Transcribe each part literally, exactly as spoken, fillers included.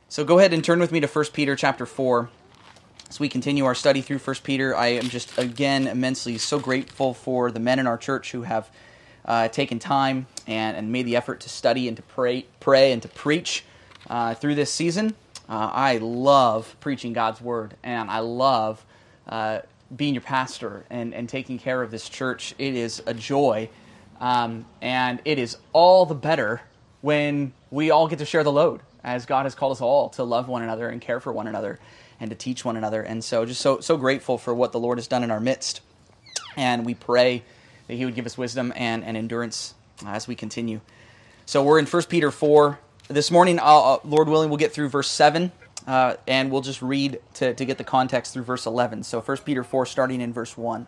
So go ahead and turn with me to First Peter chapter four. As we continue our study through First Peter, I am just, again, immensely so grateful for the men in our church who have uh, taken time and, and made the effort to study and to pray, pray and to preach uh, through this season. Uh, I love preaching God's Word, and I love uh, being your pastor and, and taking care of this church. It is a joy, um, and it is all the better when we all get to share the load, as God has called us all to love one another and care for one another and to teach one another. And so just so so grateful for what the Lord has done in our midst. And we pray that He would give us wisdom and, and endurance as we continue. So we're in First Peter four. This morning, uh, Lord willing, we'll get through verse seven, uh, and we'll just read to, to get the context through verse eleven. So First Peter four, starting in verse one.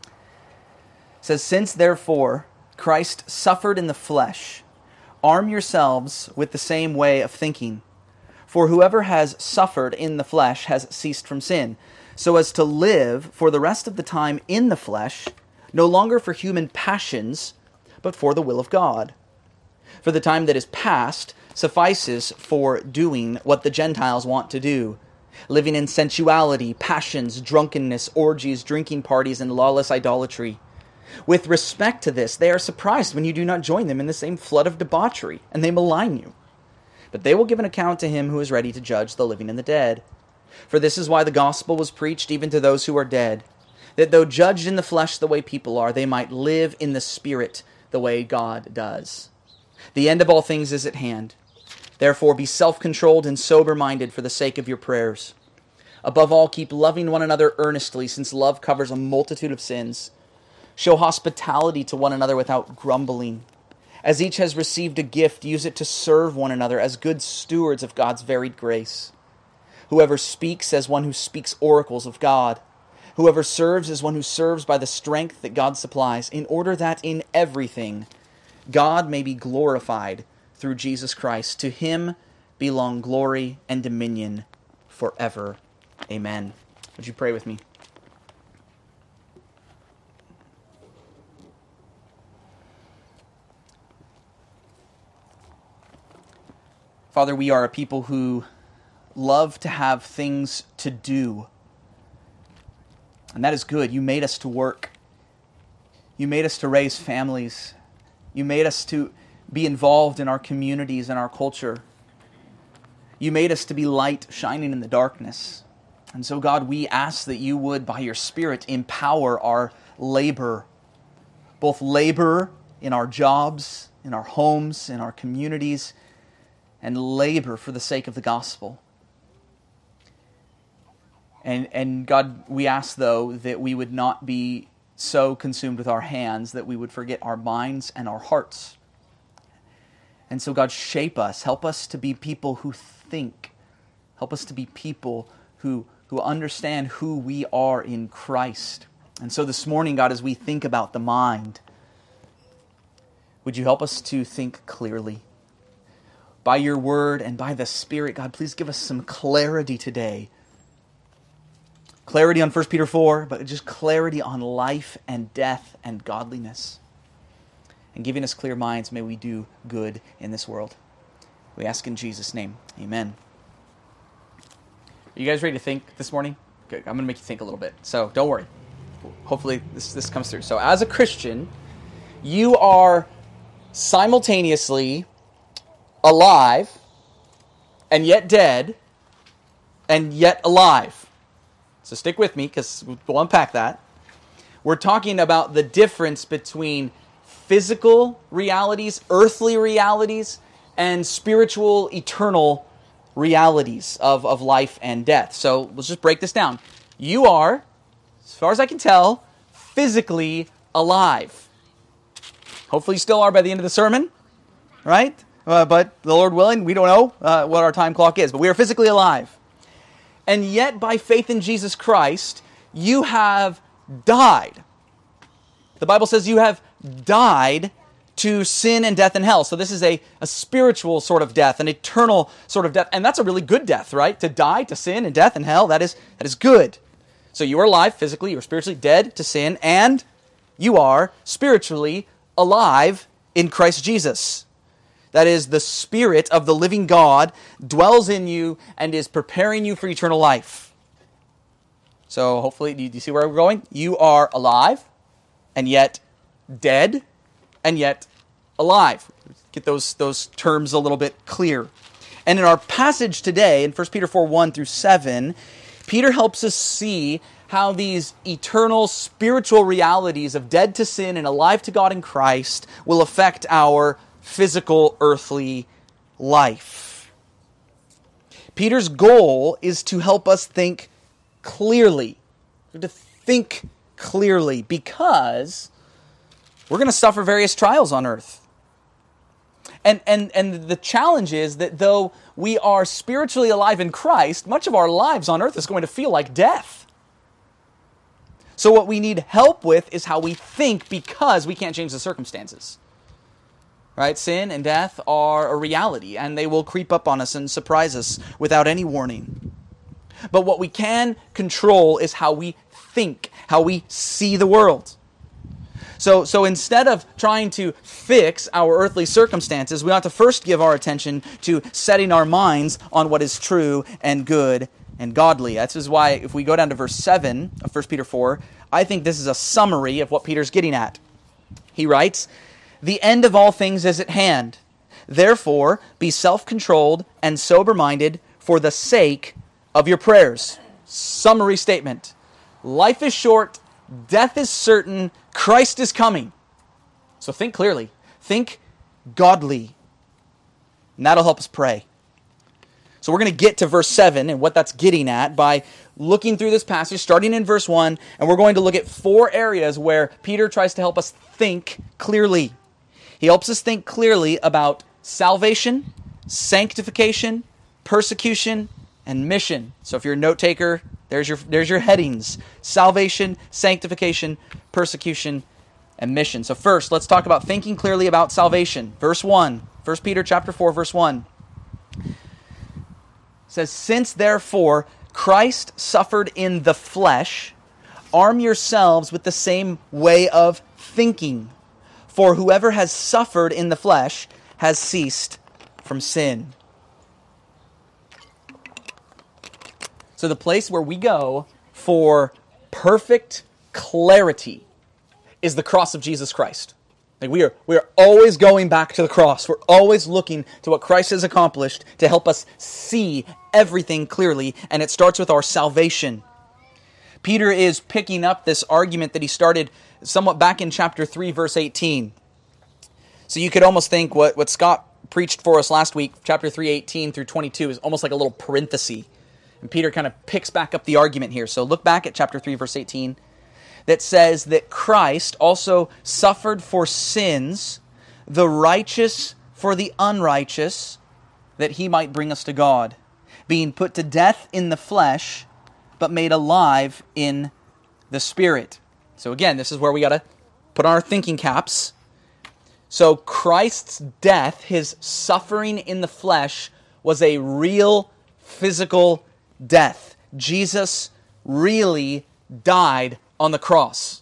It says, "Since therefore Christ suffered in the flesh, arm yourselves with the same way of thinking. For whoever has suffered in the flesh has ceased from sin, so as to live for the rest of the time in the flesh, no longer for human passions, but for the will of God. For the time that is past suffices for doing what the Gentiles want to do, living in sensuality, passions, drunkenness, orgies, drinking parties, and lawless idolatry. With respect to this, they are surprised when you do not join them in the same flood of debauchery, and they malign you. But they will give an account to Him who is ready to judge the living and the dead. For this is why the gospel was preached even to those who are dead, that though judged in the flesh the way people are, they might live in the Spirit the way God does. The end of all things is at hand. Therefore be self-controlled and sober-minded for the sake of your prayers. Above all, keep loving one another earnestly, since love covers a multitude of sins. Show hospitality to one another without grumbling. As each has received a gift, use it to serve one another as good stewards of God's varied grace. Whoever speaks as one who speaks oracles of God. Whoever serves as one who serves by the strength that God supplies, in order that in everything God may be glorified through Jesus Christ. To Him belong glory and dominion forever. Amen." Would you pray with me? Father, we are a people who love to have things to do. And that is good. You made us to work. You made us to raise families. You made us to be involved in our communities and our culture. You made us to be light shining in the darkness. And so, God, we ask that you would, by your Spirit, empower our labor, both labor in our jobs, in our homes, in our communities, and labor for the sake of the gospel. And, and God, we ask, though, that we would not be so consumed with our hands that we would forget our minds and our hearts. And so, God, shape us. Help us to be people who think. Help us to be people who, who understand who we are in Christ. And so this morning, God, as we think about the mind, would you help us to think clearly? By your word and by the Spirit, God, please give us some clarity today. Clarity on First Peter four, but just clarity on life and death and godliness. And giving us clear minds, may we do good in this world. We ask in Jesus' name. Amen. Are you guys ready to think this morning? Good. I'm going to make you think a little bit. So don't worry. Hopefully this, this comes through. So as a Christian, you are simultaneously alive, and yet dead, and yet alive. So stick with me, because we'll unpack that. We're talking about the difference between physical realities, earthly realities, and spiritual, eternal realities of, of life and death. So let's just break this down. You are, as far as I can tell, physically alive. Hopefully you still are by the end of the sermon, right? Uh, but the Lord willing, we don't know uh, what our time clock is, but we are physically alive. And yet, by faith in Jesus Christ, you have died. The Bible says you have died to sin and death and hell. So this is a, a spiritual sort of death, an eternal sort of death. And that's a really good death, right? To die to sin and death and hell, that is, that is good. So you are alive physically, you are spiritually dead to sin, and you are spiritually alive in Christ Jesus. That is, the Spirit of the living God dwells in you and is preparing you for eternal life. So hopefully, do you see where we're going? You are alive, and yet dead, and yet alive. Get those, those terms a little bit clear. And in our passage today, in First Peter four, one through seven, Peter helps us see how these eternal spiritual realities of dead to sin and alive to God in Christ will affect our physical earthly life. Peter's goal is to help us think clearly. To think clearly because we're going to suffer various trials on earth. And, and, and the challenge is that though we are spiritually alive in Christ, much of our lives on earth is going to feel like death. So what we need help with is how we think because we can't change the circumstances. Right? Sin and death are a reality, and they will creep up on us and surprise us without any warning. But what we can control is how we think, how we see the world. So, so instead of trying to fix our earthly circumstances, we ought to first give our attention to setting our minds on what is true and good and godly. This is why if we go down to verse seven of First Peter four, I think this is a summary of what Peter's getting at. He writes, "The end of all things is at hand. Therefore, be self-controlled and sober-minded for the sake of your prayers." Summary statement. Life is short, death is certain, Christ is coming. So think clearly. Think godly. And that'll help us pray. So we're going to get to verse seven and what that's getting at by looking through this passage, starting in verse one, and we're going to look at four areas where Peter tries to help us think clearly. He helps us think clearly about salvation, sanctification, persecution, and mission. So if you're a note taker, there's your there's your headings. Salvation, sanctification, persecution, and mission. So first, let's talk about thinking clearly about salvation. Verse one, First Peter chapter four, verse one. It says, "Since therefore Christ suffered in the flesh, arm yourselves with the same way of thinking. For whoever has suffered in the flesh has ceased from sin." So the place where we go for perfect clarity is the cross of Jesus Christ. Like we are, we are always going back to the cross. We're always looking to what Christ has accomplished to help us see everything clearly, and it starts with our salvation. Peter is picking up this argument that he started somewhat back in chapter three, verse eighteen. So you could almost think what, what Scott preached for us last week, chapter three, eighteen through twenty-two, is almost like a little parenthesis. And Peter kind of picks back up the argument here. So look back at chapter three, verse eighteen, that says that Christ also suffered for sins, the righteous for the unrighteous, that he might bring us to God, being put to death in the flesh, but made alive in the Spirit. So again, this is where we got to put on our thinking caps. So Christ's death, his suffering in the flesh, was a real physical death. Jesus really died on the cross.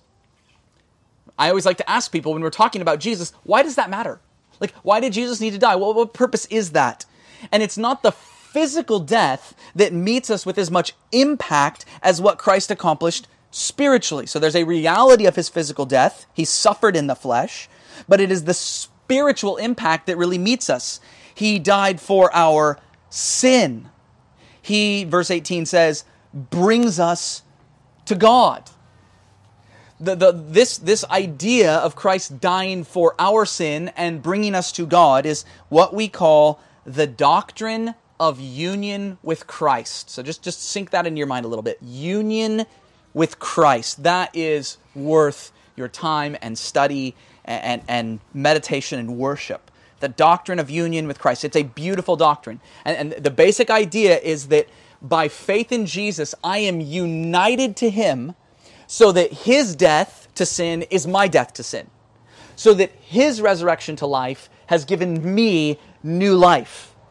I always like to ask people when we're talking about Jesus, why does that matter? Like, why did Jesus need to die? Well, what purpose is that? And it's not the physical death that meets us with as much impact as what Christ accomplished spiritually. So there's a reality of his physical death. He suffered in the flesh, but it is the spiritual impact that really meets us. He died for our sin. He, verse eighteen says, brings us to God. The, the, this, this idea of Christ dying for our sin and bringing us to God is what we call the doctrine of union with Christ. So just, just sink that into your mind a little bit. Union with Christ. That is worth your time and study and, and, and meditation and worship. The doctrine of union with Christ. It's a beautiful doctrine. And, and the basic idea is that by faith in Jesus, I am united to him so that his death to sin is my death to sin. So that his resurrection to life has given me new life.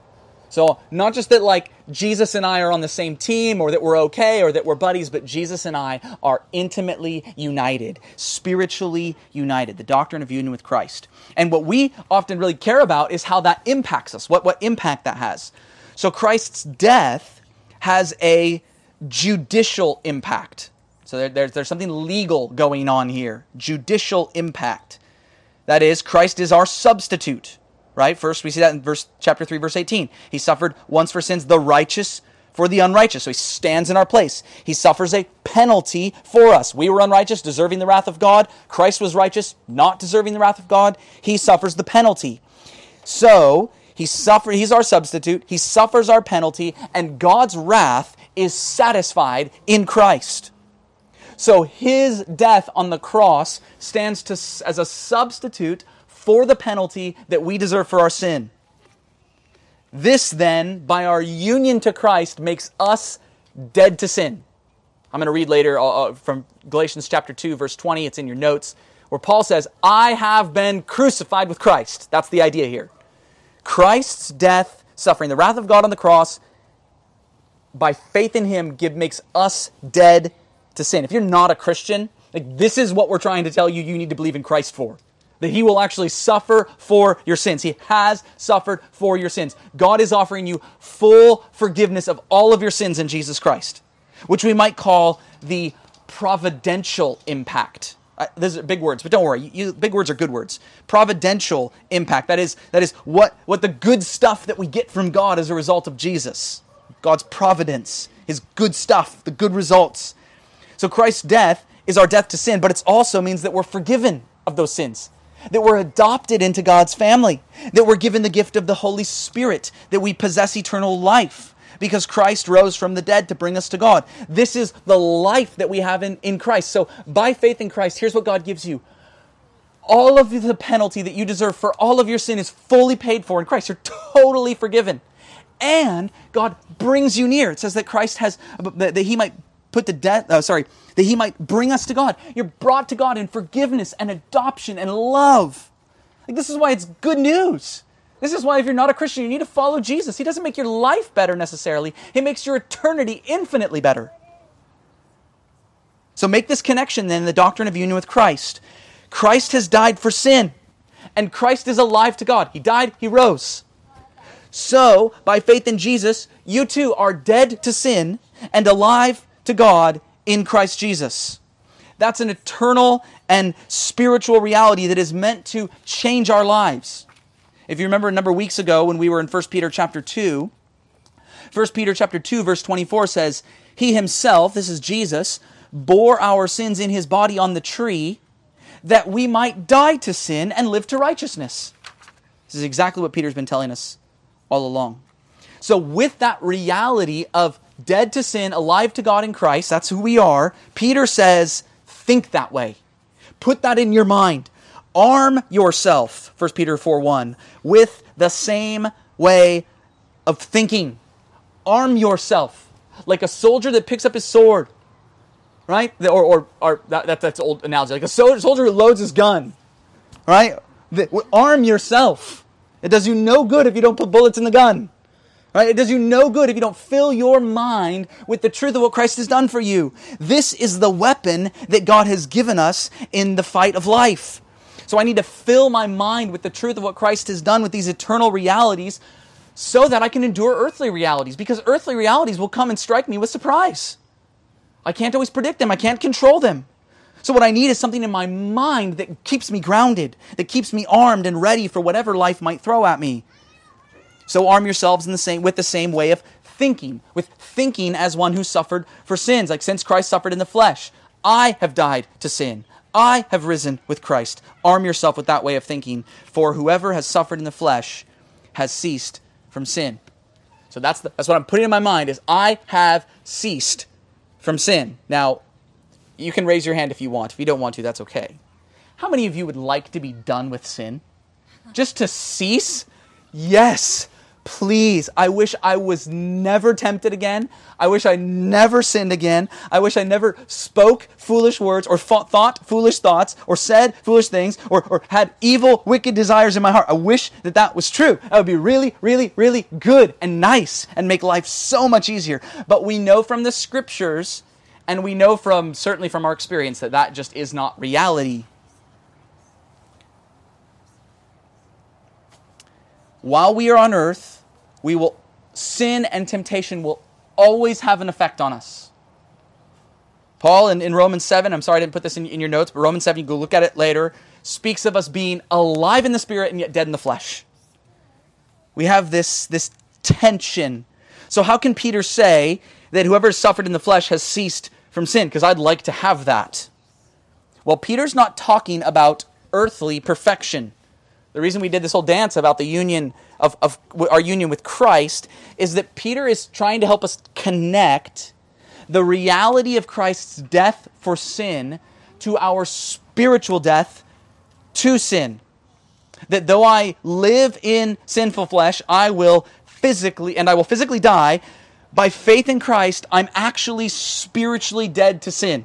So not just that like Jesus and I are on the same team or that we're okay or that we're buddies, but Jesus and I are intimately united, spiritually united, the doctrine of union with Christ. And what we often really care about is how that impacts us, what, what impact that has. So Christ's death has a judicial impact. So there, there's, there's something legal going on here, judicial impact. That is, Christ is our substitute. Right? First, we see that in verse chapter three, verse eighteen. He suffered once for sins, the righteous for the unrighteous. So he stands in our place. He suffers a penalty for us. We were unrighteous, deserving the wrath of God. Christ was righteous, not deserving the wrath of God. He suffers the penalty. So he suffer, he's our substitute. He suffers our penalty, and God's wrath is satisfied in Christ. So his death on the cross stands to, as a substitute for the penalty that we deserve for our sin. This then, by our union to Christ, makes us dead to sin. I'm going to read later uh, from Galatians chapter two, verse twenty. It's in your notes, where Paul says, I have been crucified with Christ. That's the idea here. Christ's death, suffering the wrath of God on the cross, by faith in him, give, makes us dead to sin. If you're not a Christian, like, this is what we're trying to tell you you need to believe in Christ for. That he will actually suffer for your sins. He has suffered for your sins. God is offering you full forgiveness of all of your sins in Jesus Christ, which we might call the providential impact. Uh, these are big words, but don't worry. You, you, big words are good words. Providential impact. That is, that is what, what the good stuff that we get from God as a result of Jesus. God's providence, his good stuff, the good results. So Christ's death is our death to sin, but it also means that we're forgiven of those sins. That we're adopted into God's family, that we're given the gift of the Holy Spirit, that we possess eternal life because Christ rose from the dead to bring us to God. This is the life that we have in, in Christ. So by faith in Christ, here's what God gives you. All of the penalty that you deserve for all of your sin is fully paid for in Christ. You're totally forgiven. And God brings you near. It says that Christ has, that he might put to death, uh, sorry, that he might bring us to God. You're brought to God in forgiveness and adoption and love. Like, this is why it's good news. This is why if you're not a Christian, you need to follow Jesus. He doesn't make your life better necessarily. He makes your eternity infinitely better. So make this connection then, the doctrine of union with Christ. Christ has died for sin, and Christ is alive to God. He died, he rose. So, by faith in Jesus, you too are dead to sin and alive to God in Christ Jesus. That's an eternal and spiritual reality that is meant to change our lives. If you remember a number of weeks ago when we were in First Peter chapter two, First Peter chapter two verse twenty-four says, He himself, this is Jesus, bore our sins in his body on the tree, that we might die to sin and live to righteousness. This is exactly what Peter's been telling us all along. So with that reality of dead to sin, alive to God in Christ, that's who we are, Peter says, think that way. Put that in your mind. Arm yourself, First Peter four one, with the same way of thinking. Arm yourself like a soldier that picks up his sword, right? Or, or, or that, that, that's an old analogy. Like a soldier, soldier who loads his gun, right? The, arm yourself. It does you no good if you don't put bullets in the gun. Right? It does you no good if you don't fill your mind with the truth of what Christ has done for you. This is the weapon that God has given us in the fight of life. So I need to fill my mind with the truth of what Christ has done with these eternal realities so that I can endure earthly realities, because earthly realities will come and strike me with surprise. I can't always predict them. I can't control them. So what I need is something in my mind that keeps me grounded, that keeps me armed and ready for whatever life might throw at me. So arm yourselves in the same with the same way of thinking, with thinking as one who suffered for sins. Like, since Christ suffered in the flesh, I have died to sin. I have risen with Christ. Arm yourself with that way of thinking. For whoever has suffered in the flesh has ceased from sin. So that's the, that's what I'm putting in my mind, is I have ceased from sin. Now, you can raise your hand if you want. If you don't want to, that's okay. How many of you would like to be done with sin? Just to cease? Yes. please, I wish I was never tempted again. I wish I never sinned again. I wish I never spoke foolish words or thought, thought foolish thoughts or said foolish things or, or had evil, wicked desires in my heart. I wish that that was true. That would be really, really, really good and nice and make life so much easier. But we know from the scriptures, and we know from, certainly from our experience, that that just is not reality. While we are on earth, we will, sin and temptation will always have an effect on us. Paul in, in Romans seven, I'm sorry I didn't put this in, in your notes, but Romans seven, you can go look at it later, speaks of us being alive in the spirit and yet dead in the flesh. We have this, this tension. So how can Peter say that whoever has suffered in the flesh has ceased from sin? Because I'd like to have that. Well, Peter's not talking about earthly perfection. The reason we did this whole dance about the union of, of our union with Christ is that Peter is trying to help us connect the reality of Christ's death for sin to our spiritual death to sin. That though I live in sinful flesh, I will physically, and I will physically die, by faith in Christ, I'm actually spiritually dead to sin.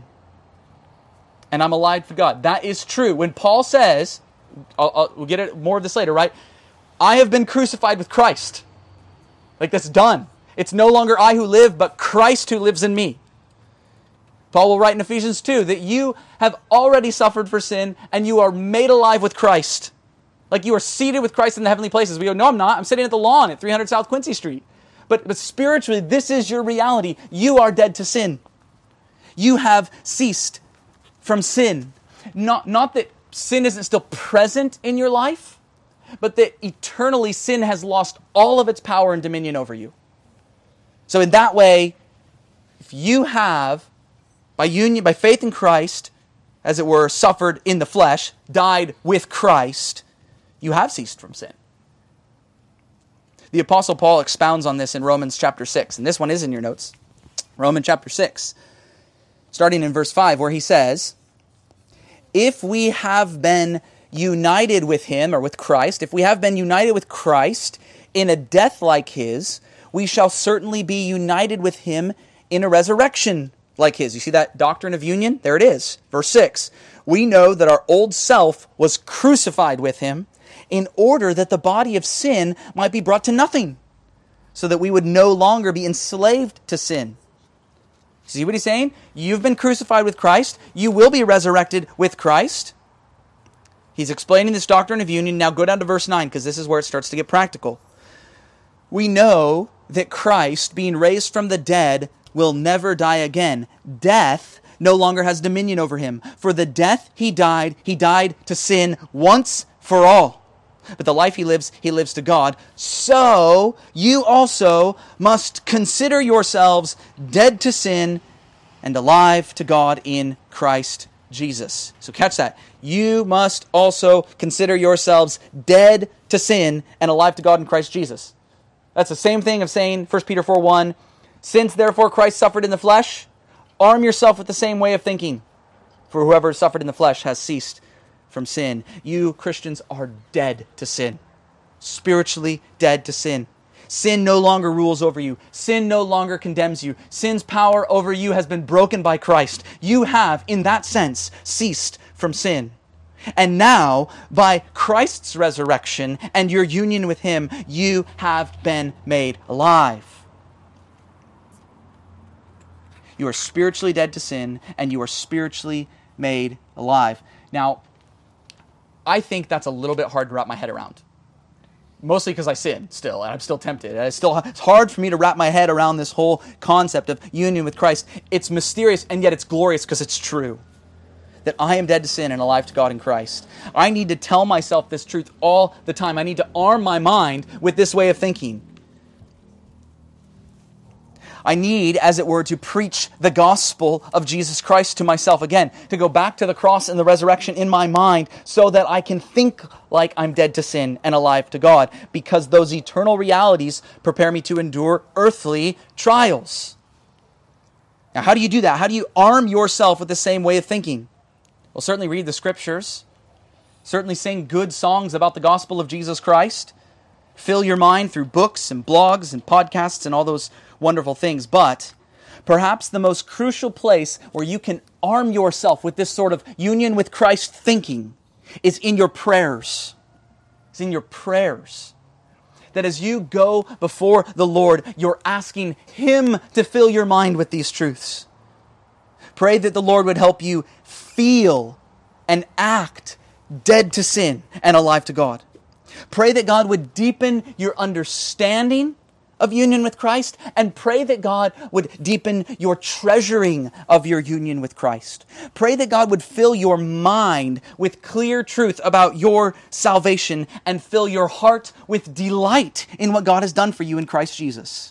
And I'm alive for God. That is true. When Paul says, I'll, I'll, we'll get it, more of this later, right? I have been crucified with Christ. Like, that's done. It's no longer I who live, but Christ who lives in me. Paul will write in Ephesians two that you have already suffered for sin and you are made alive with Christ. Like you are seated with Christ in the heavenly places. We go, no, I'm not. I'm sitting at the lawn at three hundred South Quincy Street. But, but spiritually, this is your reality. You are dead to sin. You have ceased from sin. Not, not that sin isn't still present in your life, but that eternally sin has lost all of its power and dominion over you. So in that way, if you have, by union, by faith in Christ, as it were, suffered in the flesh, died with Christ, you have ceased from sin. The Apostle Paul expounds on this in Romans chapter six, and this one is in your notes. Romans chapter six, starting in verse five, where he says, if we have been united with him, or with Christ, if we have been united with Christ in a death like his, we shall certainly be united with him in a resurrection like his. You see that doctrine of union? There it is. Verse six. We know that our old self was crucified with him in order that the body of sin might be brought to nothing, so that we would no longer be enslaved to sin. See what he's saying? You've been crucified with Christ. You will be resurrected with Christ. He's explaining this doctrine of union. Now go down to verse nine, because this is where it starts to get practical. We know that Christ, being raised from the dead, will never die again. Death no longer has dominion over him. For the death he died, he died to sin once for all. But the life he lives, he lives to God. So you also must consider yourselves dead to sin and alive to God in Christ Jesus. So catch that. You must also consider yourselves dead to sin and alive to God in Christ Jesus. That's the same thing of saying, First Peter four one, since therefore Christ suffered in the flesh, arm yourself with the same way of thinking. For whoever suffered in the flesh has ceased from sin. You Christians are dead to sin. Spiritually dead to sin. Sin no longer rules over you. Sin no longer condemns you. Sin's power over you has been broken by Christ. You have, in that sense, ceased from sin. And now, by Christ's resurrection and your union with him, you have been made alive. You are spiritually dead to sin, and you are spiritually made alive. Now, I think that's a little bit hard to wrap my head around. Mostly because I sin still, and I'm still tempted. It's still it's hard for me to wrap my head around this whole concept of union with Christ. It's mysterious, and yet it's glorious because it's true. That I am dead to sin and alive to God in Christ. I need to tell myself this truth all the time. I need to arm my mind with this way of thinking. I need, as it were, to preach the gospel of Jesus Christ to myself again, to go back to the cross and the resurrection in my mind so that I can think like I'm dead to sin and alive to God, because those eternal realities prepare me to endure earthly trials. Now, how do you do that? How do you arm yourself with the same way of thinking? Well, certainly read the scriptures, certainly sing good songs about the gospel of Jesus Christ, fill your mind through books and blogs and podcasts and all those wonderful things. But perhaps the most crucial place where you can arm yourself with this sort of union with Christ thinking is in your prayers. It's in your prayers. That as you go before the Lord, you're asking Him to fill your mind with these truths. Pray that the Lord would help you feel and act dead to sin and alive to God. Pray that God would deepen your understanding of union with Christ, and pray that God would deepen your treasuring of your union with Christ. Pray that God would fill your mind with clear truth about your salvation and fill your heart with delight in what God has done for you in Christ Jesus.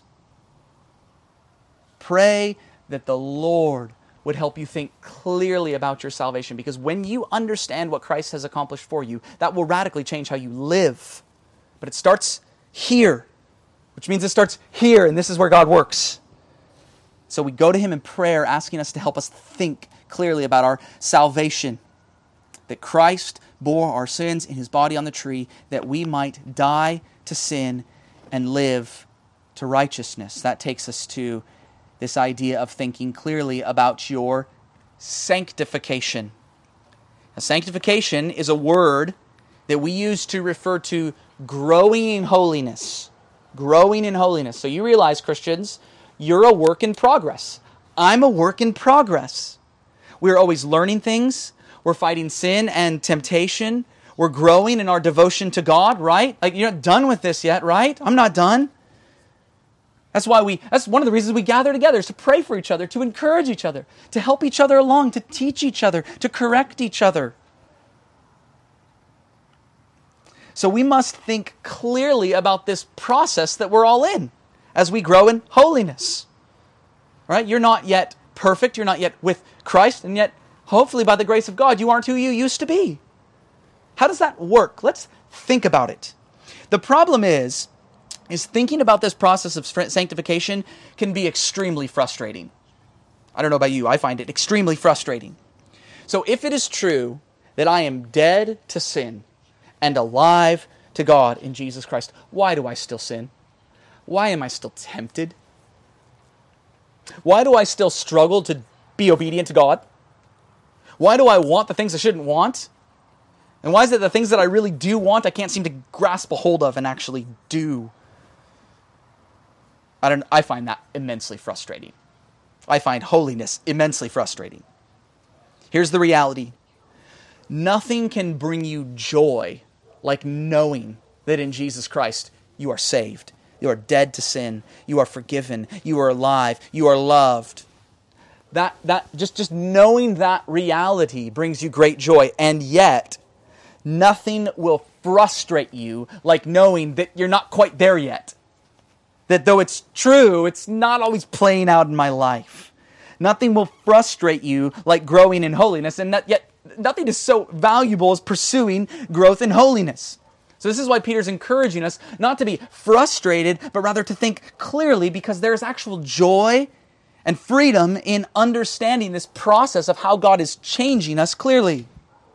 Pray that the Lord would help you think clearly about your salvation, because when you understand what Christ has accomplished for you, that will radically change how you live. But it starts here. Which means it starts here, and this is where God works. So we go to Him in prayer, asking us to help us think clearly about our salvation. That Christ bore our sins in His body on the tree, that we might die to sin and live to righteousness. That takes us to this idea of thinking clearly about your sanctification. Now, sanctification is a word that we use to refer to growing in holiness. Growing in holiness. So you realize, Christians, you're a work in progress. I'm a work in progress. We're always learning things. We're fighting sin and temptation. We're growing in our devotion to God, right? Like, you're not done with this yet, right? I'm not done. That's why we, that's one of the reasons we gather together, is to pray for each other, to encourage each other, to help each other along, to teach each other, to correct each other. So we must think clearly about this process that we're all in as we grow in holiness. Right? You're not yet perfect. You're not yet with Christ. And yet, hopefully by the grace of God, you aren't who you used to be. How does that work? Let's think about it. The problem is, is thinking about this process of sanctification can be extremely frustrating. I don't know about you. I find it extremely frustrating. So if it is true that I am dead to sin and alive to God in Jesus Christ, why do I still sin? Why am I still tempted? Why do I still struggle to be obedient to God? Why do I want the things I shouldn't want? And why is it the things that I really do want I can't seem to grasp a hold of and actually do? I don't. I find that immensely frustrating. I find holiness immensely frustrating. Here's the reality. Nothing can bring you joy like knowing that in Jesus Christ you are saved. You are dead to sin. You are forgiven. You are alive. You are loved. That that just, just knowing that reality brings you great joy. And yet, nothing will frustrate you like knowing that you're not quite there yet. That though it's true, it's not always playing out in my life. Nothing will frustrate you like growing in holiness, and that, yet nothing is so valuable as pursuing growth in holiness. So this is why Peter's encouraging us not to be frustrated, but rather to think clearly, because there's actual joy and freedom in understanding this process of how God is changing us clearly.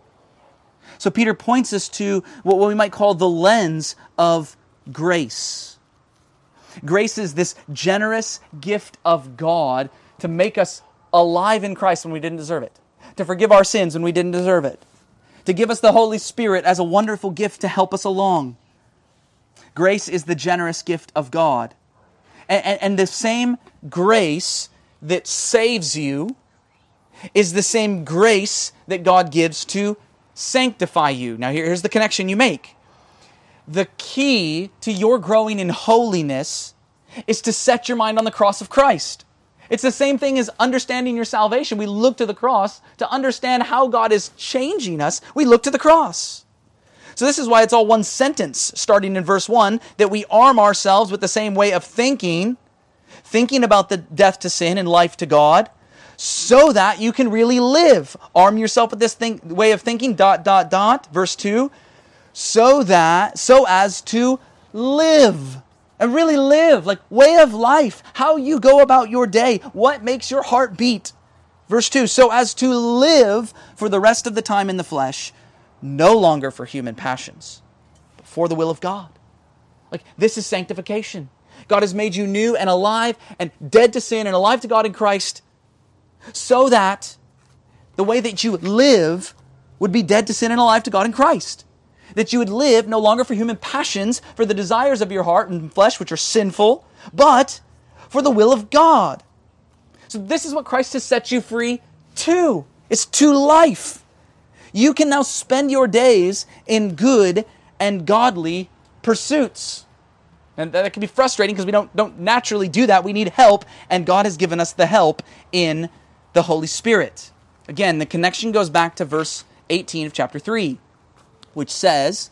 So Peter points us to what we might call the lens of grace. Grace is this generous gift of God to make us alive in Christ when we didn't deserve it, to forgive our sins when we didn't deserve it, to give us the Holy Spirit as a wonderful gift to help us along. Grace is the generous gift of God. And, and, and the same grace that saves you is the same grace that God gives to sanctify you. Now here, here's the connection you make. The key to your growing in holiness is to set your mind on the cross of Christ. It's the same thing as understanding your salvation. We look to the cross to understand how God is changing us. We look to the cross. So this is why it's all one sentence, starting in verse one, that we arm ourselves with the same way of thinking, thinking about the death to sin and life to God, so that you can really live. Arm yourself with this thing, way of thinking, dot, dot, dot, verse two, so that, so as to live. And really live, like way of life, how you go about your day, what makes your heart beat. Verse two, so as to live for the rest of the time in the flesh, no longer for human passions, but for the will of God. Like, this is sanctification. God has made you new and alive and dead to sin and alive to God in Christ, so that the way that you live would be dead to sin and alive to God in Christ. That you would live no longer for human passions, for the desires of your heart and flesh, which are sinful, but for the will of God. So this is what Christ has set you free to. It's to life. You can now spend your days in good and godly pursuits. And that can be frustrating because we don't, don't naturally do that. We need help, and God has given us the help in the Holy Spirit. Again, the connection goes back to verse eighteen of chapter three, which says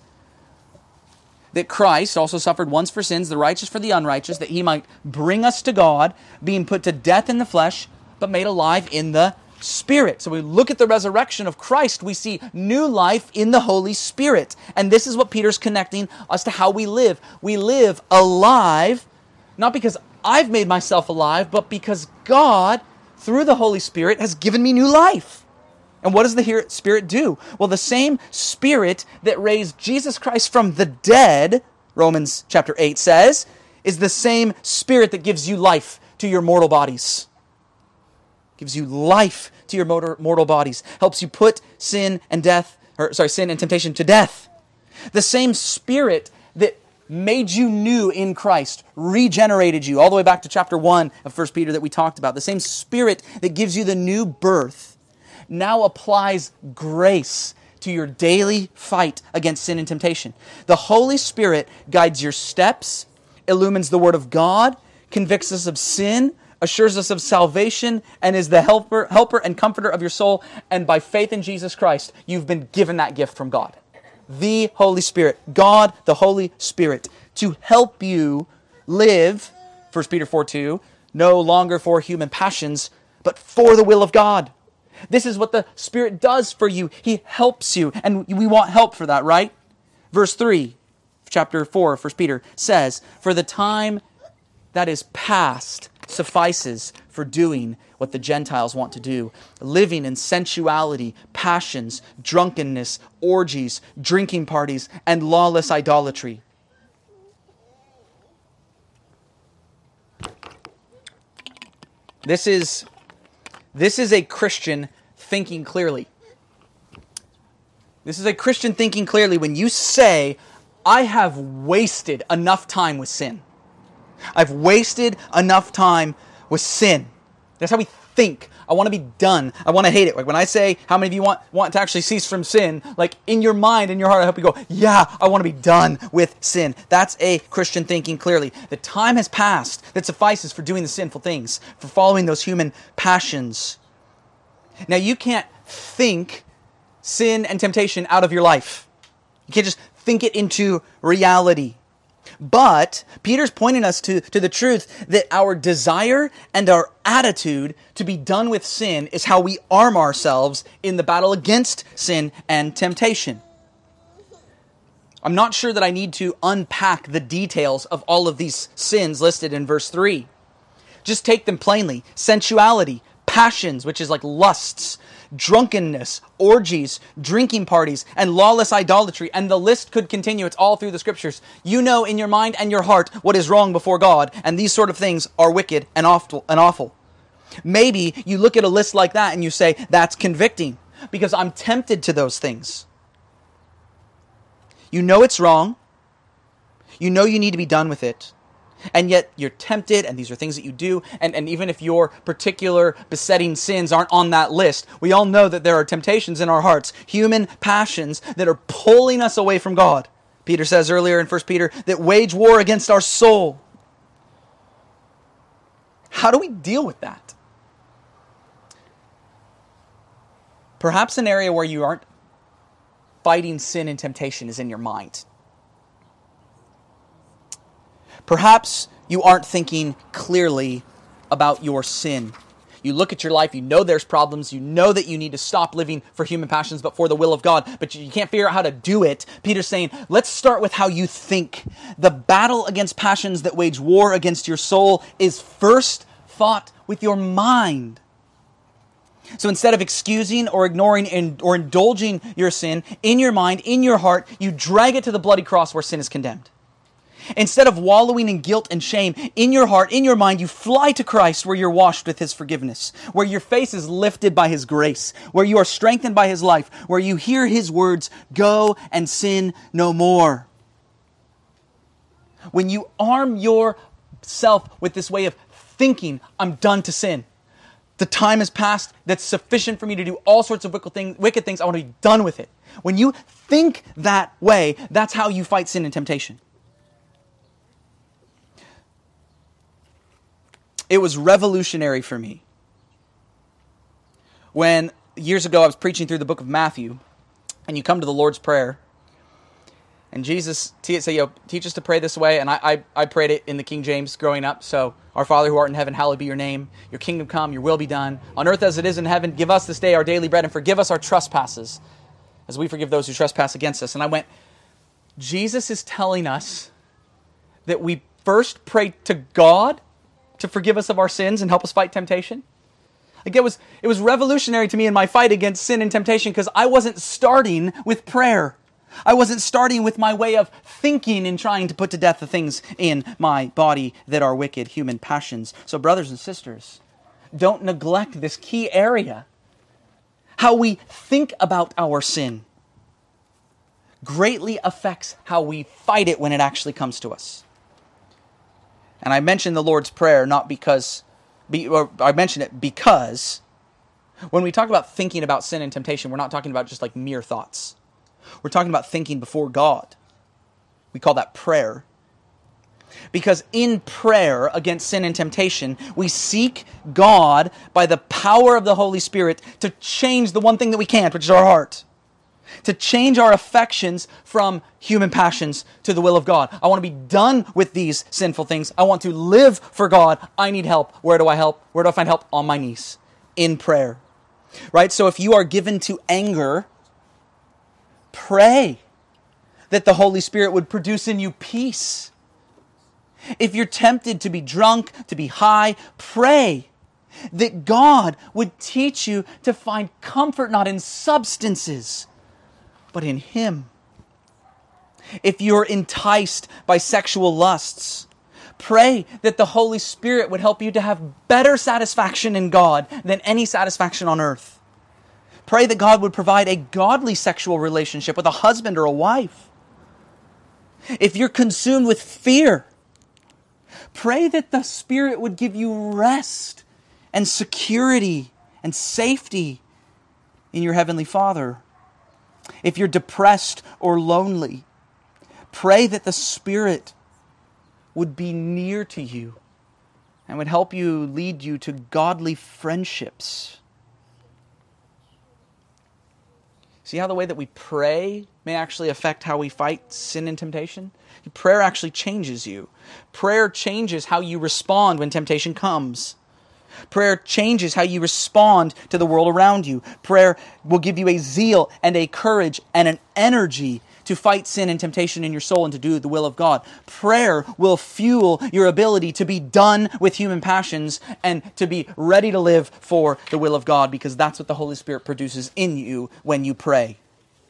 that Christ also suffered once for sins, the righteous for the unrighteous, that he might bring us to God, being put to death in the flesh, but made alive in the Spirit. So we look at the resurrection of Christ, we see new life in the Holy Spirit. And this is what Peter's connecting us to how we live. We live alive, not because I've made myself alive, but because God, through the Holy Spirit, has given me new life. And what does the Spirit do? Well, the same Spirit that raised Jesus Christ from the dead, Romans chapter eight says, is the same Spirit that gives you life to your mortal bodies. Gives you life to your mortal bodies. Helps you put sin and death, or sorry, sin and temptation to death. The same Spirit that made you new in Christ, regenerated you, all the way back to chapter one of First Peter that we talked about. The same Spirit that gives you the new birth now applies grace to your daily fight against sin and temptation. The Holy Spirit guides your steps, illumines the Word of God, convicts us of sin, assures us of salvation, and is the helper, helper and comforter of your soul. And by faith in Jesus Christ, you've been given that gift from God. The Holy Spirit, God, the Holy Spirit, to help you live, First Peter four two, no longer for human passions, but for the will of God. This is what the Spirit does for you. He helps you, and we want help for that, right? Verse three, chapter four, First Peter says, "For the time that is past suffices for doing what the Gentiles want to do, living in sensuality, passions, drunkenness, orgies, drinking parties, and lawless idolatry." This is, this is a Christian thinking clearly. This is a Christian thinking clearly when you say, I have wasted enough time with sin. I've wasted enough time with sin. That's how we think. I want to be done. I want to hate it. Like when I say, how many of you want, want to actually cease from sin? Like in your mind, in your heart, I hope you go, yeah, I want to be done with sin. That's a Christian thinking clearly. The time has passed that suffices for doing the sinful things, for following those human passions. Now you can't think sin and temptation out of your life. You can't just think it into reality. But Peter's pointing us to, to the truth that our desire and our attitude to be done with sin is how we arm ourselves in the battle against sin and temptation. I'm not sure that I need to unpack the details of all of these sins listed in verse three. Just take them plainly. Sensuality, passions, which is like lusts, drunkenness, orgies, drinking parties, and lawless idolatry. And the list could continue. It's all through the scriptures. You know in your mind and your heart what is wrong before God, and these sort of things are wicked and awful. And awful. Maybe you look at a list like that and you say, that's convicting, because I'm tempted to those things. You know it's wrong. You know you need to be done with it. And yet you're tempted, and these are things that you do, and, and even if your particular besetting sins aren't on that list, we all know that there are temptations in our hearts, human passions that are pulling us away from God. Peter says earlier in First Peter that wage war against our soul. How do we deal with that? Perhaps an area where you aren't fighting sin and temptation is in your mind. Perhaps you aren't thinking clearly about your sin. You look at your life, you know there's problems, you know that you need to stop living for human passions but for the will of God, but you can't figure out how to do it. Peter's saying, let's start with how you think. The battle against passions that wage war against your soul is first fought with your mind. So instead of excusing or ignoring or indulging your sin in your mind, in your heart, you drag it to the bloody cross where sin is condemned. Instead of wallowing in guilt and shame, in your heart, in your mind, you fly to Christ where you're washed with His forgiveness, where your face is lifted by His grace, where you are strengthened by His life, where you hear His words, go and sin no more. When you arm yourself with this way of thinking, I'm done to sin. The time has passed that's sufficient for me to do all sorts of wicked things, wicked things. I want to be done with it. When you think that way, that's how you fight sin and temptation. It was revolutionary for me when years ago I was preaching through the book of Matthew, and you come to the Lord's Prayer, and Jesus t- say, "Yo, teach us to pray this way." And I, I, I prayed it in the King James growing up. So, "Our Father who art in heaven, hallowed be your name. Your kingdom come, your will be done on earth as it is in heaven. Give us this day our daily bread, and forgive us our trespasses, as we forgive those who trespass against us." And I went, Jesus is telling us that we first pray to God to forgive us of our sins and help us fight temptation. Like it was, it was revolutionary to me in my fight against sin and temptation because I wasn't starting with prayer. I wasn't starting with my way of thinking and trying to put to death the things in my body that are wicked human passions. So brothers and sisters, don't neglect this key area. How we think about our sin greatly affects how we fight it when it actually comes to us. And I mentioned the Lord's Prayer not because, be, or I mention it because when we talk about thinking about sin and temptation, we're not talking about just like mere thoughts. We're talking about thinking before God. We call that prayer. Because in prayer against sin and temptation, we seek God by the power of the Holy Spirit to change the one thing that we can't, which is our heart. To change our affections from human passions to the will of God. I want to be done with these sinful things. I want to live for God. I need help. Where do I help? Where do I find help? On my knees. In prayer. Right? So if you are given to anger, pray that the Holy Spirit would produce in you peace. If you're tempted to be drunk, to be high, pray that God would teach you to find comfort not in substances, but in Him. If you're enticed by sexual lusts, pray that the Holy Spirit would help you to have better satisfaction in God than any satisfaction on earth. Pray that God would provide a godly sexual relationship with a husband or a wife. If you're consumed with fear, pray that the Spirit would give you rest and security and safety in your Heavenly Father. If you're depressed or lonely, pray that the Spirit would be near to you and would help you, lead you to godly friendships. See how the way that we pray may actually affect how we fight sin and temptation? Prayer actually changes you. Prayer changes how you respond when temptation comes. Prayer changes how you respond to the world around you. Prayer will give you a zeal and a courage and an energy to fight sin and temptation in your soul and to do the will of God. Prayer will fuel your ability to be done with human passions and to be ready to live for the will of God, because that's what the Holy Spirit produces in you when you pray.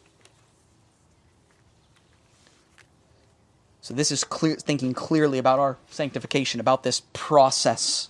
So this is clear, thinking clearly about our sanctification, about this process.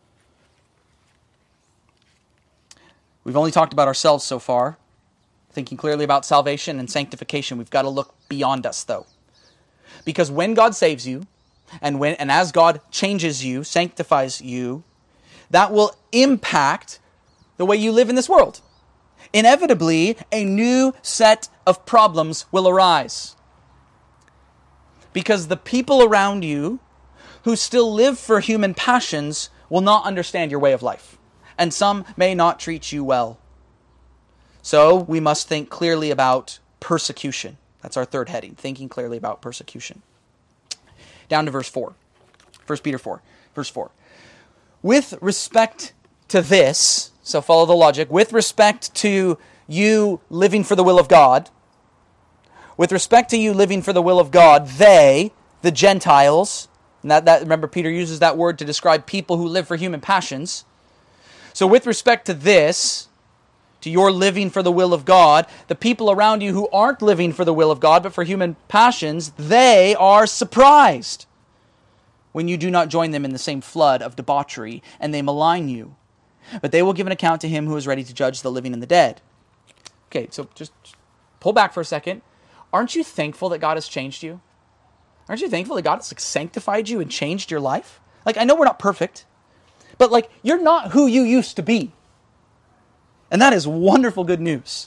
We've only talked about ourselves so far, thinking clearly about salvation and sanctification. We've got to look beyond us, though. Because when God saves you, and when and as God changes you, sanctifies you, that will impact the way you live in this world. Inevitably, a new set of problems will arise. Because the people around you who still live for human passions will not understand your way of life. And some may not treat you well. So we must think clearly about persecution. That's our third heading, thinking clearly about persecution. Down to verse four. First Peter four, verse four. With respect to this, so follow the logic, with respect to you living for the will of God, with respect to you living for the will of God, they, the Gentiles, and that, that remember Peter uses that word to describe people who live for human passions. So with respect to this, to your living for the will of God, the people around you who aren't living for the will of God but for human passions, they are surprised when you do not join them in the same flood of debauchery, and they malign you. But they will give an account to him who is ready to judge the living and the dead. Okay, so just pull back for a second. Aren't you thankful that God has changed you? Aren't you thankful that God has like, sanctified you and changed your life? Like, I know we're not perfect, but like, you're not who you used to be. And that is wonderful good news.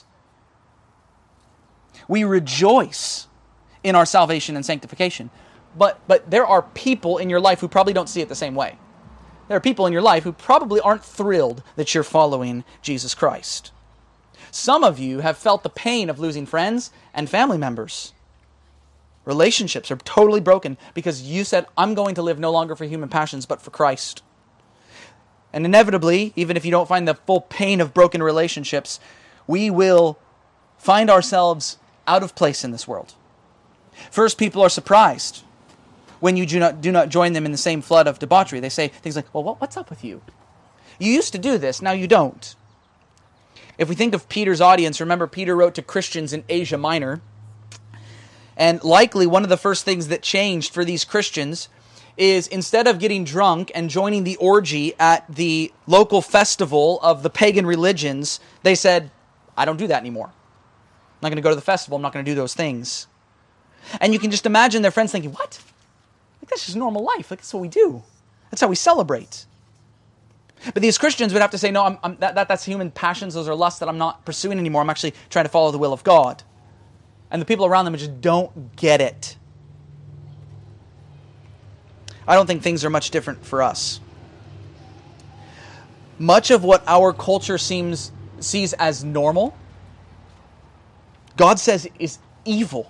We rejoice in our salvation and sanctification. But but there are people in your life who probably don't see it the same way. There are people in your life who probably aren't thrilled that you're following Jesus Christ. Some of you have felt the pain of losing friends and family members. Relationships are totally broken because you said, I'm going to live no longer for human passions, but for Christ. And inevitably, even if you don't find the full pain of broken relationships, we will find ourselves out of place in this world. First, people are surprised when you do not, do not join them in the same flood of debauchery. They say things like, well, what, what's up with you? You used to do this, now you don't. If we think of Peter's audience, remember Peter wrote to Christians in Asia Minor. And likely one of the first things that changed for these Christians is instead of getting drunk and joining the orgy at the local festival of the pagan religions, they said, I don't do that anymore. I'm not going to go to the festival. I'm not going to do those things. And you can just imagine their friends thinking, what? Like, that's just normal life. Like, that's what we do. That's how we celebrate. But these Christians would have to say, no, I'm, I'm, that, that, that's human passions. Those are lusts that I'm not pursuing anymore. I'm actually trying to follow the will of God. And the people around them just don't get it. I don't think things are much different for us. Much of what our culture seems sees as normal, God says is evil.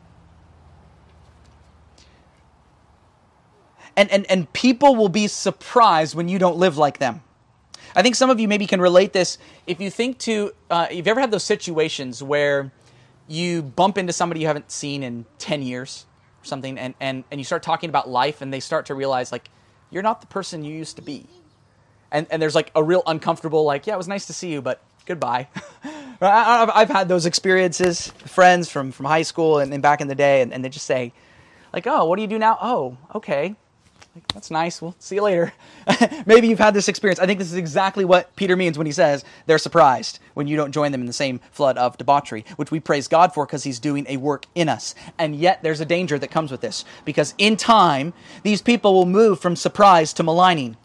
And, and, and people will be surprised when you don't live like them. I think some of you maybe can relate this. If you think to, uh, if you ever had those situations where you bump into somebody you haven't seen in ten years, something, and, and, and you start talking about life, and they start to realize, like, you're not the person you used to be. And and there's, like, a real uncomfortable, like, yeah, it was nice to see you, but goodbye. I, I've had those experiences, friends from, from high school and, and back in the day, and, and they just say, like, oh, what do you do now? Oh, okay. Like, that's nice. We'll see you later. Maybe you've had this experience. I think this is exactly what Peter means when he says they're surprised when you don't join them in the same flood of debauchery, which we praise God for because he's doing a work in us. And yet there's a danger that comes with this, because in time, these people will move from surprise to maligning.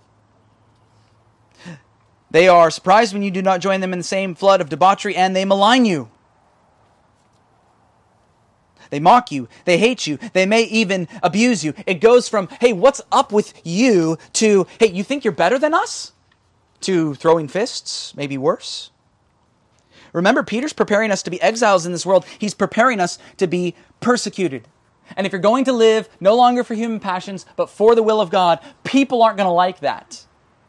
They are surprised when you do not join them in the same flood of debauchery, and they malign you. They mock you. They hate you. They may even abuse you. It goes from, hey, what's up with you, to, hey, you think you're better than us? To throwing fists, maybe worse. Remember, Peter's preparing us to be exiles in this world. He's preparing us to be persecuted. And if you're going to live no longer for human passions, but for the will of God, people aren't going to like that.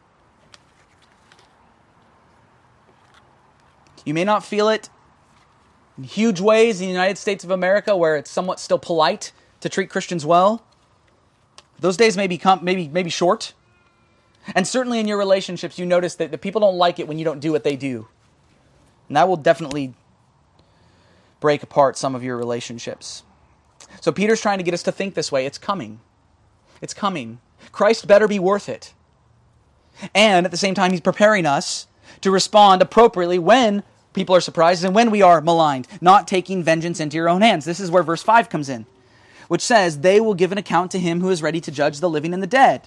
You may not feel it in huge ways in the United States of America, where it's somewhat still polite to treat Christians well. Those days may become maybe maybe short. And certainly in your relationships, you notice that the people don't like it when you don't do what they do. And that will definitely break apart some of your relationships. So Peter's trying to get us to think this way. It's coming. It's coming. Christ better be worth it. And at the same time, he's preparing us to respond appropriately when people are surprised and when we are maligned, not taking vengeance into your own hands. This is where verse five comes in, which says, they will give an account to him who is ready to judge the living and the dead.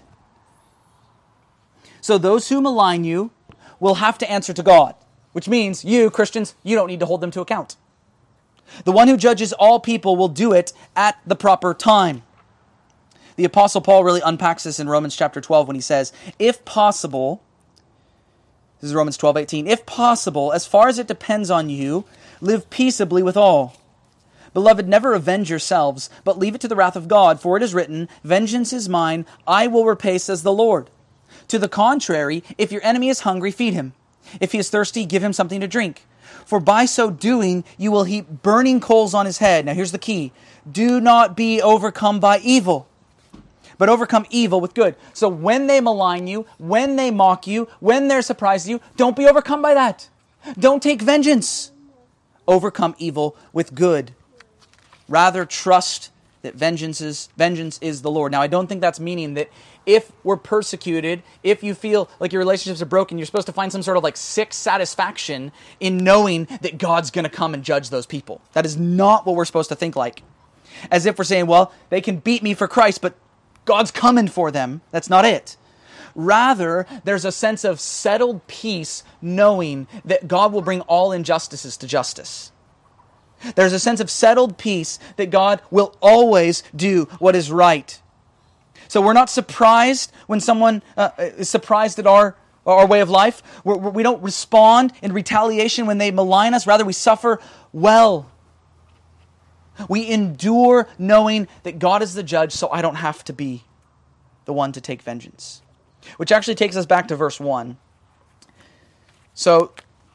So those who malign you will have to answer to God, which means you, Christians, you don't need to hold them to account. The one who judges all people will do it at the proper time. The Apostle Paul really unpacks this in Romans chapter twelve when he says, if possible, this is Romans twelve eighteen. If possible, as far as it depends on you, live peaceably with all. Beloved, never avenge yourselves, but leave it to the wrath of God, for it is written, vengeance is mine, I will repay, says the Lord. To the contrary, if your enemy is hungry, feed him. If he is thirsty, give him something to drink. For by so doing, you will heap burning coals on his head. Now here's the key. Do not be overcome by evil, but overcome evil with good. So when they malign you, when they mock you, when they're surprised at you, don't be overcome by that. Don't take vengeance. Overcome evil with good. Rather trust that vengeance is, vengeance is the Lord. Now, I don't think that's meaning that if we're persecuted, if you feel like your relationships are broken, you're supposed to find some sort of like sick satisfaction in knowing that God's going to come and judge those people. That is not what we're supposed to think like. As if we're saying, well, they can beat me for Christ, but God's coming for them. That's not it. Rather, there's a sense of settled peace knowing that God will bring all injustices to justice. There's a sense of settled peace that God will always do what is right. So we're not surprised when someone uh, is surprised at our, our way of life. We're, we don't respond in retaliation when they malign us. Rather, we suffer well. We endure knowing that God is the judge, so I don't have to be the one to take vengeance. Which actually takes us back to verse one. So,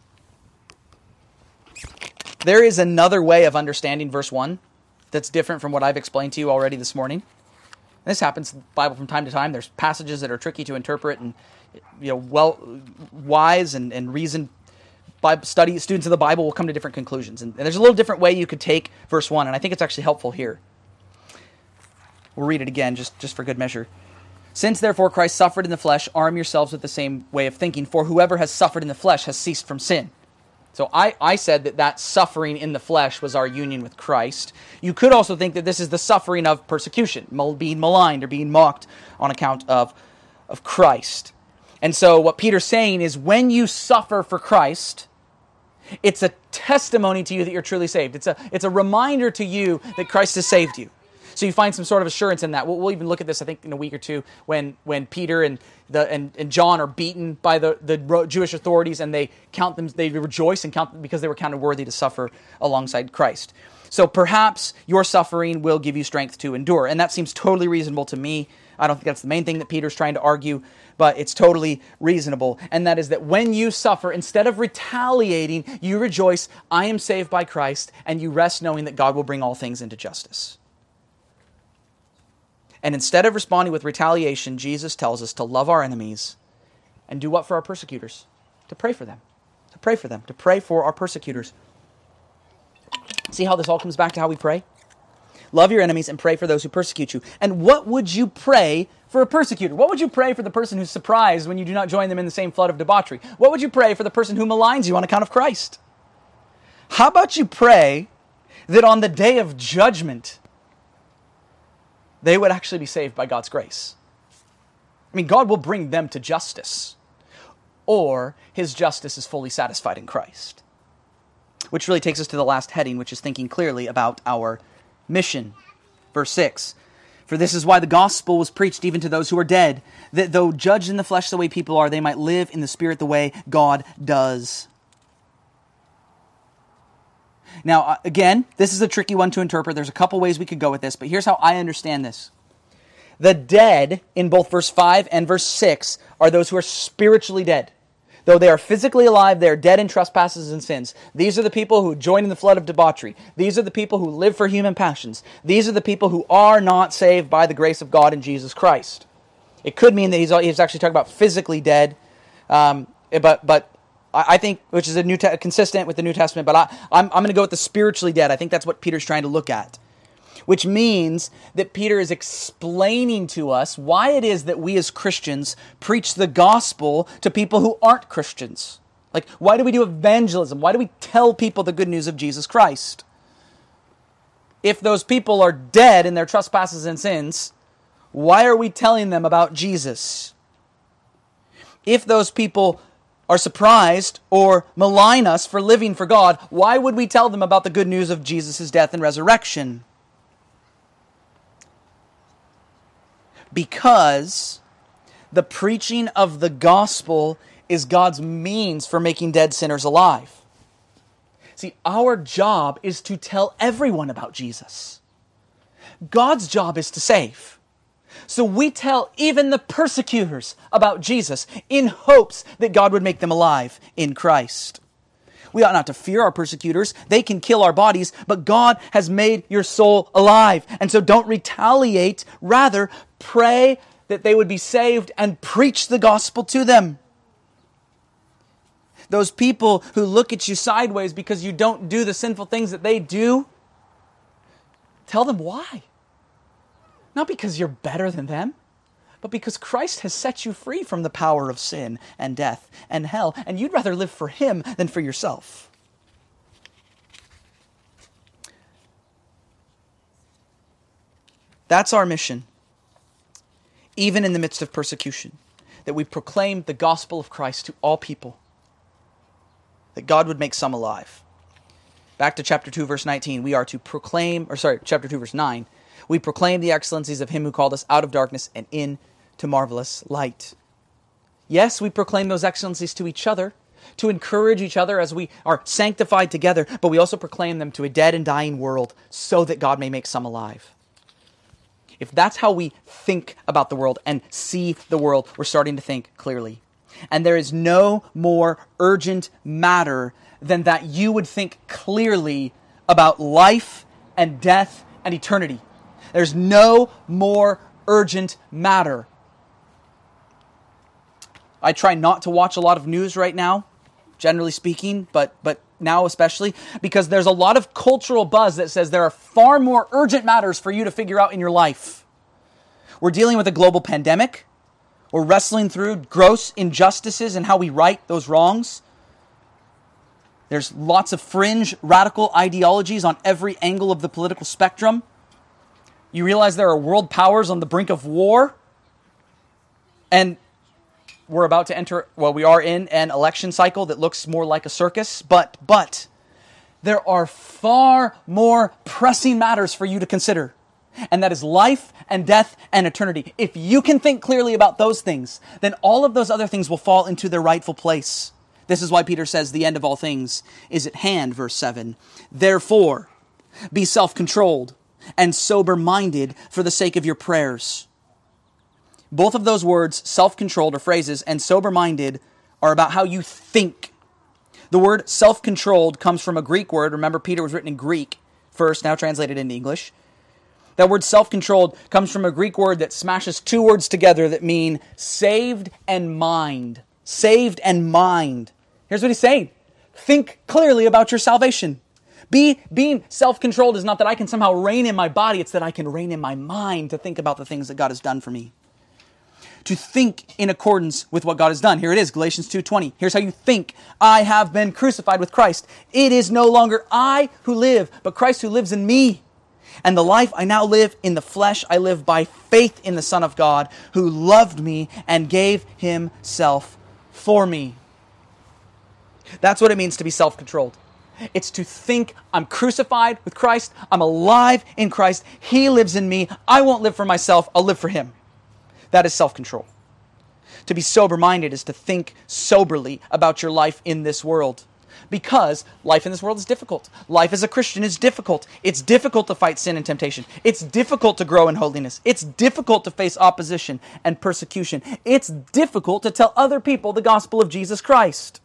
there is another way of understanding verse one that's different from what I've explained to you already this morning. This happens in the Bible from time to time. There's passages that are tricky to interpret, and you know, well, wise and, and reasoned Bible study students of the Bible will come to different conclusions. And, and there's a little different way you could take verse one, and I think it's actually helpful here. We'll read it again, just, just for good measure. Since therefore Christ suffered in the flesh, arm yourselves with the same way of thinking, for whoever has suffered in the flesh has ceased from sin. So I, I said that that suffering in the flesh was our union with Christ. You could also think that this is the suffering of persecution, being maligned or being mocked on account of, of Christ. And so what Peter's saying is when you suffer for Christ, it's a testimony to you that you're truly saved. It's a, it's a reminder to you that Christ has saved you. So you find some sort of assurance in that. We'll, we'll even look at this, I think, in a week or two when, when Peter and the and, and John are beaten by the, the Jewish authorities, and they count them, they rejoice and count them because they were counted worthy to suffer alongside Christ. So perhaps your suffering will give you strength to endure, and that seems totally reasonable to me. I don't think that's the main thing that Peter's trying to argue, but it's totally reasonable. And that is that when you suffer, instead of retaliating, you rejoice, I am saved by Christ, and you rest knowing that God will bring all things into justice. And instead of responding with retaliation, Jesus tells us to love our enemies and do what for our persecutors? To pray for them. To pray for them. To pray for our persecutors. See how this all comes back to how we pray? Love your enemies and pray for those who persecute you. And what would you pray for a persecutor? What would you pray for the person who's surprised when you do not join them in the same flood of debauchery? What would you pray for the person who maligns you on account of Christ? How about you pray that on the day of judgment, they would actually be saved by God's grace? I mean, God will bring them to justice, or His justice is fully satisfied in Christ. Which really takes us to the last heading, which is thinking clearly about our mission. Verse six, for this is why the gospel was preached even to those who are dead, that though judged in the flesh the way people are, they might live in the spirit the way God does. Now, again, this is a tricky one to interpret. There's a couple ways we could go with this, but here's how I understand this. The dead, in both verse five and verse six, are those who are spiritually dead. Though they are physically alive, they are dead in trespasses and sins. These are the people who join in the flood of debauchery. These are the people who live for human passions. These are the people who are not saved by the grace of God in Jesus Christ. It could mean that he's, he's actually talking about physically dead, um, but but I think, which is a new te- consistent with the New Testament, but I, I'm, I'm going to go with the spiritually dead. I think that's what Peter's trying to look at. Which means that Peter is explaining to us why it is that we as Christians preach the gospel to people who aren't Christians. Like, why do we do evangelism? Why do we tell people the good news of Jesus Christ? If those people are dead in their trespasses and sins, why are we telling them about Jesus? If those people are surprised or malign us for living for God, why would we tell them about the good news of Jesus' death and resurrection? Because the preaching of the gospel is God's means for making dead sinners alive. See, our job is to tell everyone about Jesus. God's job is to save. So we tell even the persecutors about Jesus in hopes that God would make them alive in Christ. We ought not to fear our persecutors. They can kill our bodies, but God has made your soul alive. And so don't retaliate. Rather, pray that they would be saved and preach the gospel to them. Those people who look at you sideways because you don't do the sinful things that they do, tell them why. Not because you're better than them, but because Christ has set you free from the power of sin and death and hell, and you'd rather live for Him than for yourself. That's our mission, even in the midst of persecution, that we proclaim the gospel of Christ to all people, that God would make some alive. Back to chapter two, verse nineteen, we are to proclaim, or sorry, chapter two, verse nine, we proclaim the excellencies of Him who called us out of darkness and into marvelous light. Yes, we proclaim those excellencies to each other, to encourage each other as we are sanctified together, but we also proclaim them to a dead and dying world so that God may make some alive. If that's how we think about the world and see the world, we're starting to think clearly. And there is no more urgent matter than that you would think clearly about life and death and eternity. There's no more urgent matter. I try not to watch a lot of news right now, generally speaking, but but now especially, because there's a lot of cultural buzz that says there are far more urgent matters for you to figure out in your life. We're dealing with a global pandemic. We're wrestling through gross injustices and how we right those wrongs. There's lots of fringe radical ideologies on every angle of the political spectrum. You realize there are world powers on the brink of war. And we're about to enter, well, we are in an election cycle that looks more like a circus, but, but, there are far more pressing matters for you to consider. And that is life and death and eternity. If you can think clearly about those things, then all of those other things will fall into their rightful place. This is why Peter says the end of all things is at hand, verse seven. Therefore, be self-controlled and sober-minded for the sake of your prayers. Both of those words, self-controlled or phrases, and sober-minded, are about how you think. The word self-controlled comes from a Greek word. Remember, Peter was written in Greek first, now translated into English. That word self-controlled comes from a Greek word that smashes two words together that mean saved and mind. Saved and mind. Here's what he's saying. Think clearly about your salvation. Be, being self-controlled is not that I can somehow reign in my body, it's that I can reign in my mind to think about the things that God has done for me. To think in accordance with what God has done. Here it is, Galatians two twenty. Here's how you think. I have been crucified with Christ. It is no longer I who live, but Christ who lives in me. And the life I now live in the flesh, I live by faith in the Son of God, who loved me and gave Himself for me. That's what it means to be self-controlled. It's to think I'm crucified with Christ. I'm alive in Christ. He lives in me. I won't live for myself. I'll live for Him. That is self-control. To be sober-minded is to think soberly about your life in this world. Because life in this world is difficult. Life as a Christian is difficult. It's difficult to fight sin and temptation. It's difficult to grow in holiness. It's difficult to face opposition and persecution. It's difficult to tell other people the gospel of Jesus Christ.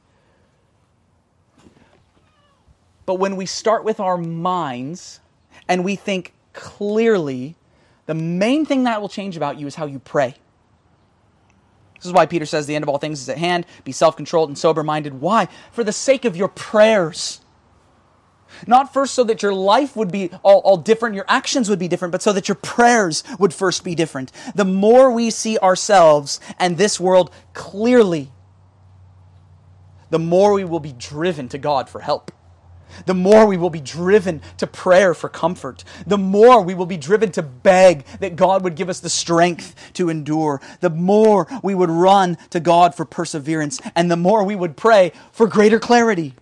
But when we start with our minds and we think clearly, the main thing that will change about you is how you pray. This is why Peter says the end of all things is at hand. Be self-controlled and sober-minded. Why? For the sake of your prayers. Not first so that your life would be all, all different, your actions would be different, but so that your prayers would first be different. The more we see ourselves and this world clearly, the more we will be driven to God for help. The more we will be driven to prayer for comfort. The more we will be driven to beg that God would give us the strength to endure. The more we would run to God for perseverance. And the more we would pray for greater clarity.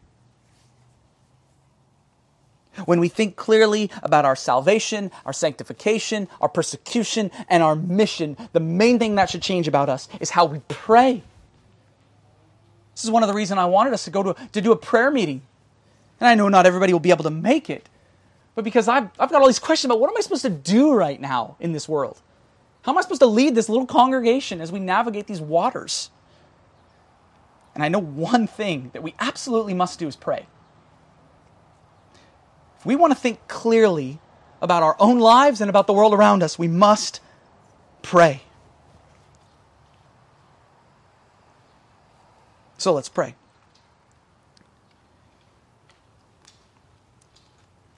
When we think clearly about our salvation, our sanctification, our persecution, and our mission, the main thing that should change about us is how we pray. This is one of the reasons I wanted us to go to, to do a prayer meeting. And I know not everybody will be able to make it. But because I've, I've got all these questions about what am I supposed to do right now in this world? How am I supposed to lead this little congregation as we navigate these waters? And I know one thing that we absolutely must do is pray. If we want to think clearly about our own lives and about the world around us, we must pray. So let's pray.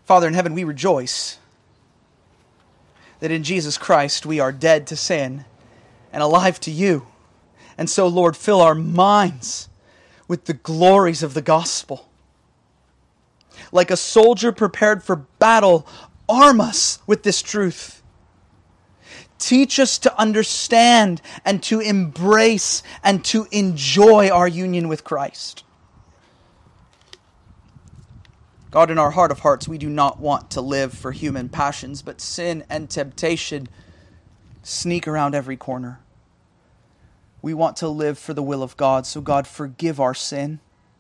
Father in heaven, we rejoice that in Jesus Christ we are dead to sin and alive to you. And so, Lord, fill our minds with the glories of the gospel. Like a soldier prepared for battle, arm us with this truth. Teach us to understand and to embrace and to enjoy our union with Christ. God, in our heart of hearts, we do not want to live for human passions, but sin and temptation sneak around every corner. We want to live for the will of God, so God, forgive our sin.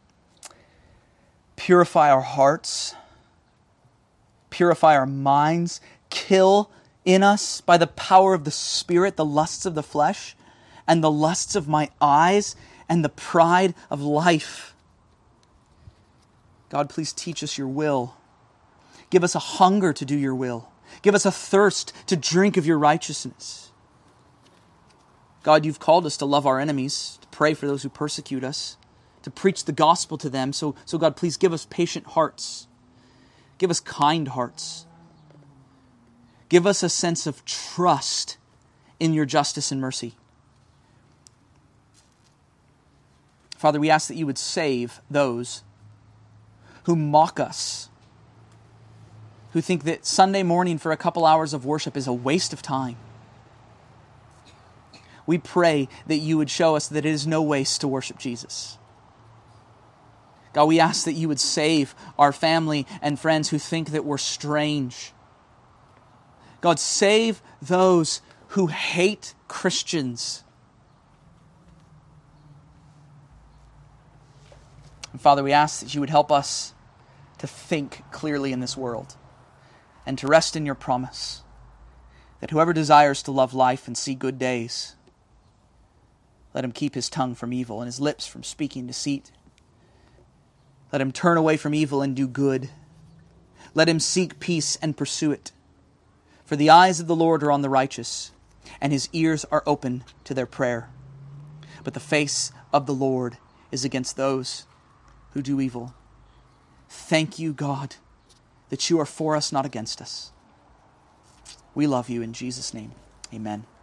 Purify our hearts. Purify our minds. Kill in us, by the power of the Spirit, the lusts of the flesh and the lusts of my eyes and the pride of life. God, please teach us your will. Give us a hunger to do your will. Give us a thirst to drink of your righteousness. God, you've called us to love our enemies, to pray for those who persecute us, to preach the gospel to them. So, so God, please give us patient hearts. Give us kind hearts. Give us a sense of trust in your justice and mercy. Father, we ask that you would save those who mock us, who think that Sunday morning for a couple hours of worship is a waste of time. We pray that you would show us that it is no waste to worship Jesus. God, we ask that you would save our family and friends who think that we're strange. God, save those who hate Christians. And Father, we ask that you would help us to think clearly in this world and to rest in your promise that whoever desires to love life and see good days, let him keep his tongue from evil and his lips from speaking deceit. Let him turn away from evil and do good. Let him seek peace and pursue it. For the eyes of the Lord are on the righteous, and his ears are open to their prayer. But the face of the Lord is against those who do evil. Thank you, God, that you are for us, not against us. We love you in Jesus' name. Amen.